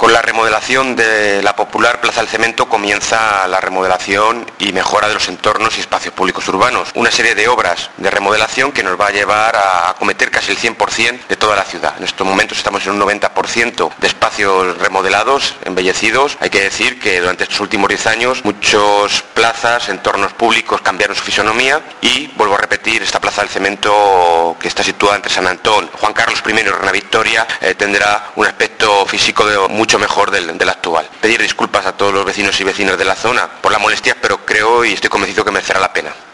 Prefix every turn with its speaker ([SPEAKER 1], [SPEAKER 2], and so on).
[SPEAKER 1] Con la remodelación de la popular Plaza del Cemento comienza la remodelación y mejora de los entornos y espacios públicos urbanos. Una serie de obras de remodelación que nos va a llevar a acometer casi el 100% de toda la ciudad. En estos momentos estamos en un 90% de espacios remodelados, embellecidos. Hay que decir que durante estos últimos 10 años muchas plazas, entornos públicos cambiaron su fisonomía y, vuelvo a repetir, esta Plaza del Cemento, que está situada entre San Antón, Juan Carlos I y Reina Victoria, tendrá un aspecto físico mucho mejor del actual. Pedir disculpas a todos los vecinos y vecinas de la zona por las molestias, pero creo y estoy convencido que merecerá la pena.